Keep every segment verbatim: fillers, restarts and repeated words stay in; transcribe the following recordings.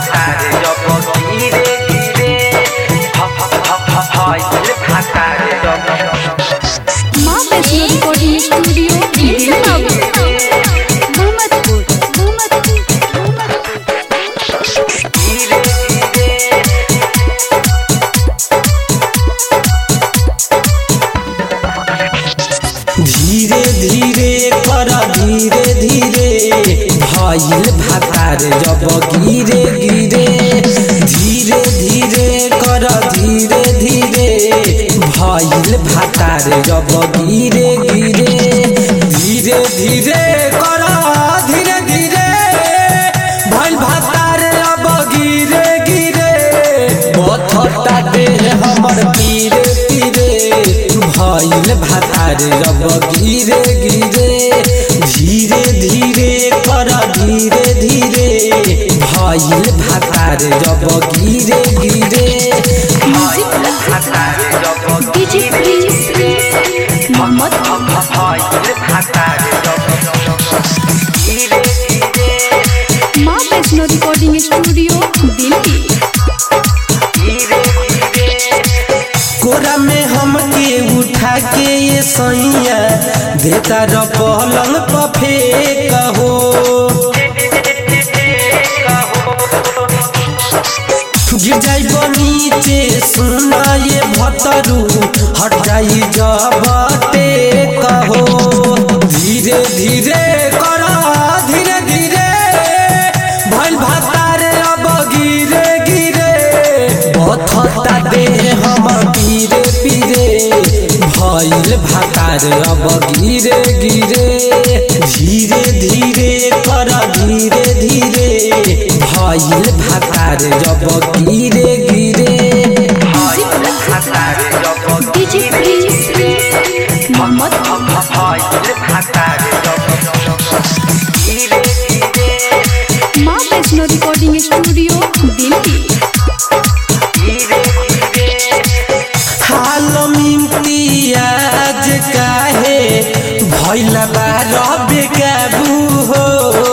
भातार जब गिरे गिरे भइल भातार जब माँ वैष्णो रिकॉर्डिंग स्टूडियो मोहम्मदपुर धीरे धीरे कर धीरे धीरे भइल भातार जब गिरे गिरे धीरे धीरे कर धीरे धीरे भइल भातार जब गिरे गिरे धीरे धीरे कर धीरे धीरे भइल भातार अब गिरे गिरे बथता देह हमर पीरे पीरे भइल भातार जब गिरे गिरे धीरे धीरे कर धीरे धीरे भइल भातार जब गिरे गिरे भातार जब डीजे प्लीज मोहम्मदपुर भइल भातार जब गिरे गिरे माँ वैष्णो रिकॉर्डिंग स्टूडियो दिल्ली कोरा में हमके उठा के ये सैया देता र पलंग पर फेंक हो गिर जाई नीचे सुना ये भतरू हट जाई जब कहो धीरे धीरे करा धीरे धीरे भइल भातार अब गिरे गिरे बथता देह हम पीरे पीरे भइल भातार अब गिरे गिरे धीरे धीरे कर धीरे धीरे भइल भातार जब गिरे गिरे भातार जब डीजे प्लीज मोहम्मदपुर भइल भातार जब गिरे गिरे माँ वैष्णो रिकॉर्डिंग स्टूडियो दिल्ली हाल मिम्तियाज काहे भइल बार बेकाबू हो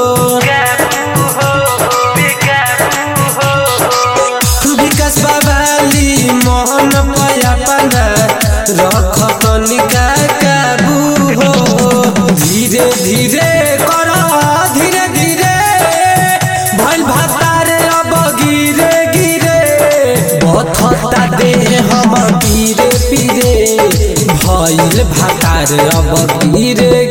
विकास बाबाली मोहन पयापना रख तनिका काबू हो धीरे धीरे कर धीरे धीरे भइल भातार अब गिरे गिरे बथता देह हम पीरे पीरे भइल भातार अब गिरे